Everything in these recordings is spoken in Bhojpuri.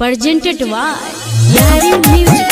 presented by Yari Music.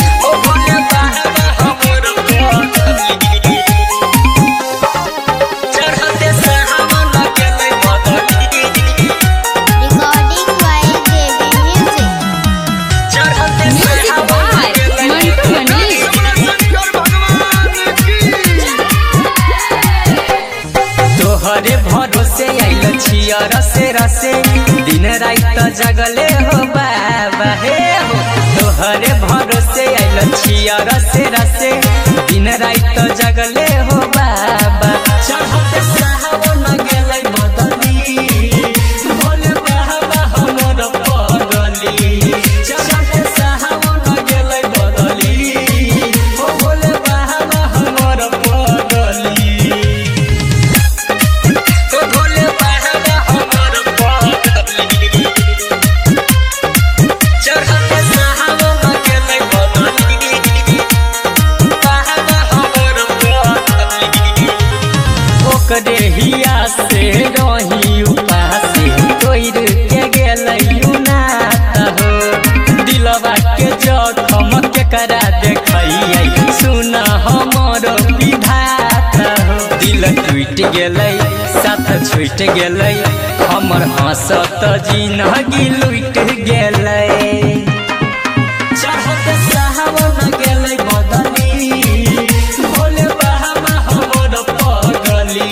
तोहरे भरोसे आइल छिया रसे रसे दिन रात जगले हो बाबा हे हो। तोहरे भरोसे आइल छिया रसे रसे दिन रात जगले हो बाबा। चढ़ते सावन गेलै बदली भोले बाबा हमर पगली। चढ़ते सावन गेलै बदली ओ भोले बाबा हमर पगली। देहिया से रही उपासे तोर के गेलयू नात हो। दिलवा के जखम के करा देखैया सुन हमर विधात हो। दिल टूट गेलै साथ छूट गेलै हमर हंसत जिंदगी लूट गेलै। चढ़त सावन गेलै बदली भोले बाबा हमर पगली।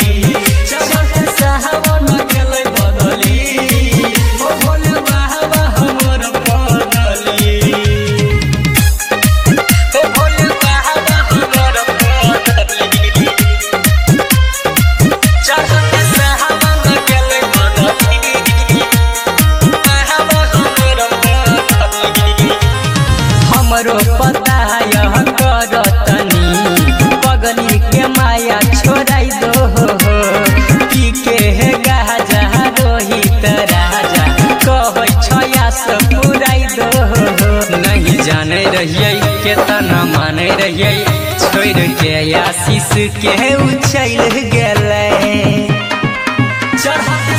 हमरो पता यह करतनी पगली के माया छोड़ाई दो हो। पी के हे गाजा रोहित राजा कहै छया से पुराई दो हो। नहीं जाने रहिए केतना माने रहिए छोड़ के आशीष के उछल गेलै। चढ़त